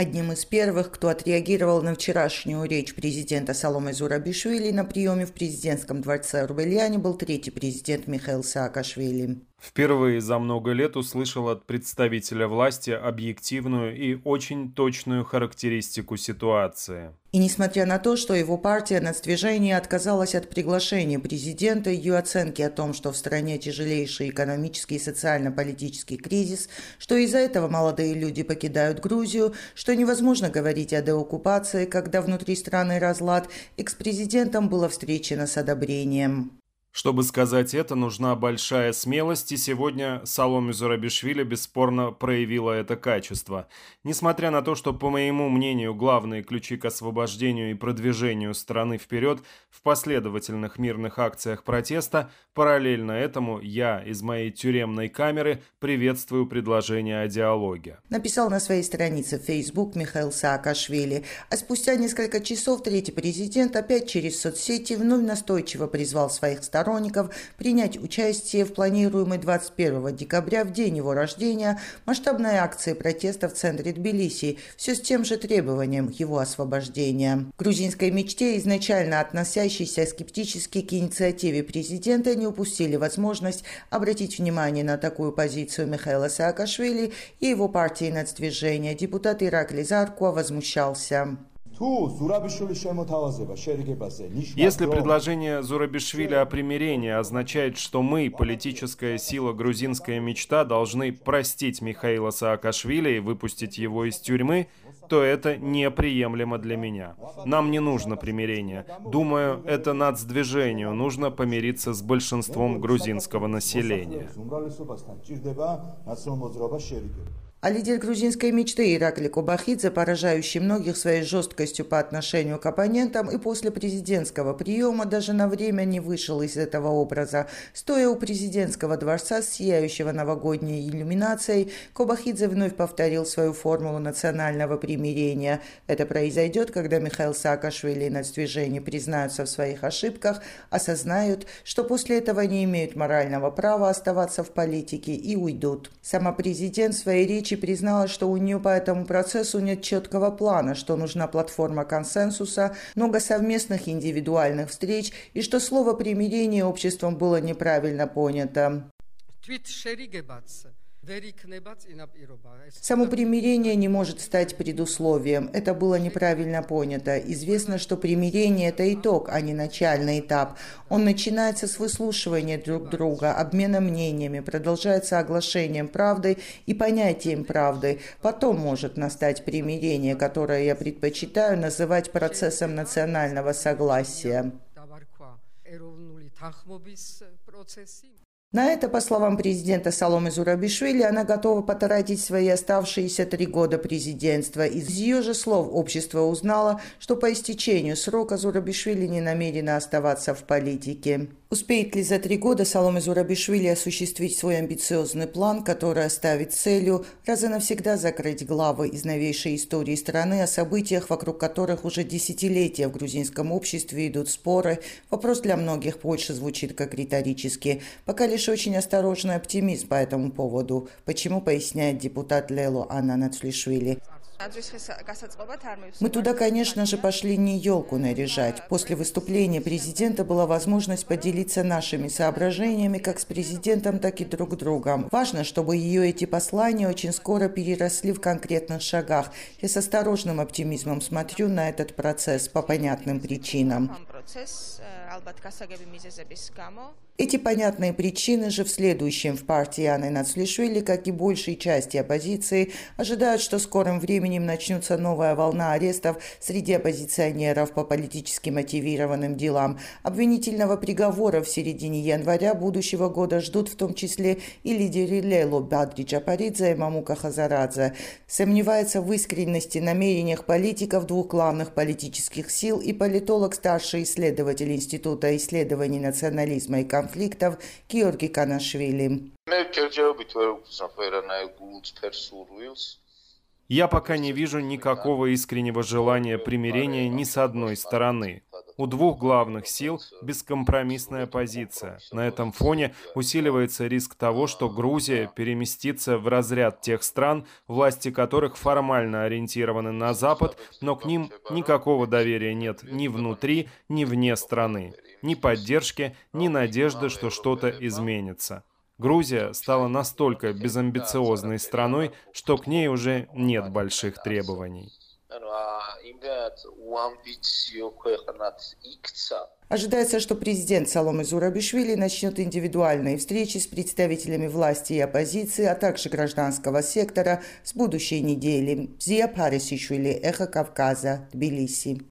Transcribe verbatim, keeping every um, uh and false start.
Одним из первых, кто отреагировал на вчерашнюю речь президента Саломе Зурабишвили на приеме в президентском дворце Орбеляне, был третий президент Михаил Саакашвили. Впервые за много лет услышал от представителя власти объективную и очень точную характеристику ситуации. И несмотря на то, что его партия «Нацдвижение» отказалась от приглашения президента, ее оценки о том, что в стране тяжелейший экономический и социально-политический кризис, что из-за этого молодые люди покидают Грузию, что невозможно говорить о деоккупации, когда внутри страны разлад, экс-президентом было встречено с одобрением. Чтобы сказать это, нужна большая смелость, и сегодня Саломе Зурабишвили бесспорно проявила это качество. Несмотря на то, что, по моему мнению, главные ключи к освобождению и продвижению страны вперед в последовательных мирных акциях протеста, параллельно этому я из моей тюремной камеры приветствую предложение о диалоге. Написал на своей странице в Facebook Михаил Саакашвили. А спустя несколько часов третий президент опять через соцсети вновь настойчиво призвал своих сторонников сторонников принять участие в планируемой двадцать первого декабря, в день его рождения, масштабной акции протеста в центре Тбилиси, все с тем же требованием его освобождения. Грузинской мечте, изначально относящейся скептически к инициативе президента, не упустили возможность обратить внимание на такую позицию Михаила Саакашвили и его партии «Нацдвижение». Депутат Иракли Заркуа возмущался. Если предложение Зурабишвили о примирении означает, что мы, политическая сила «Грузинская мечта», должны простить Михаила Саакашвили и выпустить его из тюрьмы, то это неприемлемо для меня. Нам не нужно примирение. Думаю, это нацдвижению нужно помириться с большинством грузинского населения. А лидер грузинской мечты Иракли Кобахидзе, поражающий многих своей жесткостью по отношению к оппонентам, и после президентского приема даже на время не вышел из этого образа. Стоя у президентского дворца с сияющего новогодней иллюминацией, Кобахидзе вновь повторил свою формулу национального примирения. Это произойдет, когда Михаил Саакашвили и Нацдвижение признаются в своих ошибках, осознают, что после этого не имеют морального права оставаться в политике и уйдут. Сама президент в своей речи признала, что у нее по этому процессу нет четкого плана, что нужна платформа консенсуса, много совместных индивидуальных встреч и что слово «примирение» обществом было неправильно понято. Само примирение не может стать предусловием. Это было неправильно понято. Известно, что примирение – это итог, а не начальный этап. Он начинается с выслушивания друг друга, обмена мнениями, продолжается оглашением правды и понятием правды. Потом может настать примирение, которое я предпочитаю называть процессом национального согласия. На это, по словам президента Саломе Зурабишвили, она готова потратить свои оставшиеся три года президентства. Из ее же слов общество узнало, что по истечению срока Зурабишвили не намерена оставаться в политике. Успеет ли за три года Саломе Зурабишвили осуществить свой амбициозный план, который ставит целью раз и навсегда закрыть главы из новейшей истории страны о событиях, вокруг которых уже десятилетия в грузинском обществе идут споры? Вопрос для многих больше звучит как риторический. Пока лишь очень осторожный оптимизм по этому поводу. Почему, поясняет депутат Лело Анна Нацлишвили. Мы туда, конечно же, пошли не елку наряжать. После выступления президента была возможность поделиться нашими соображениями как с президентом, так и друг другом. Важно, чтобы ее эти послания очень скоро переросли в конкретных шагах. Я с осторожным оптимизмом смотрю на этот процесс по понятным причинам. Эти понятные причины же в следующем в партии Анны Нацлишвили, как и большей части оппозиции, ожидают, что в скором временем начнется новая волна арестов среди оппозиционеров по политически мотивированным делам. Обвинительного приговора в середине января будущего года ждут в том числе и лидеры Лело Бадри Джапаридзе и Мамука Хазарадзе. Сомневается в искренности намерениях политиков двух главных политических сил и политолог, старший исследователь Института исследований национализма и конфликтов Георгий Канашвили. Я пока не вижу никакого искреннего желания примирения ни с одной стороны. У двух главных сил бескомпромиссная позиция. На этом фоне усиливается риск того, что Грузия переместится в разряд тех стран, власти которых формально ориентированы на Запад, но к ним никакого доверия нет ни внутри, ни вне страны, ни поддержки, ни надежды, что что-то изменится. Грузия стала настолько безамбициозной страной, что к ней уже нет больших требований. Ожидается, что президент Саломе Зурабишвили начнет индивидуальные встречи с представителями власти и оппозиции, а также гражданского сектора с будущей недели. Зия Парисишвили, Эхо Кавказа, Тбилиси.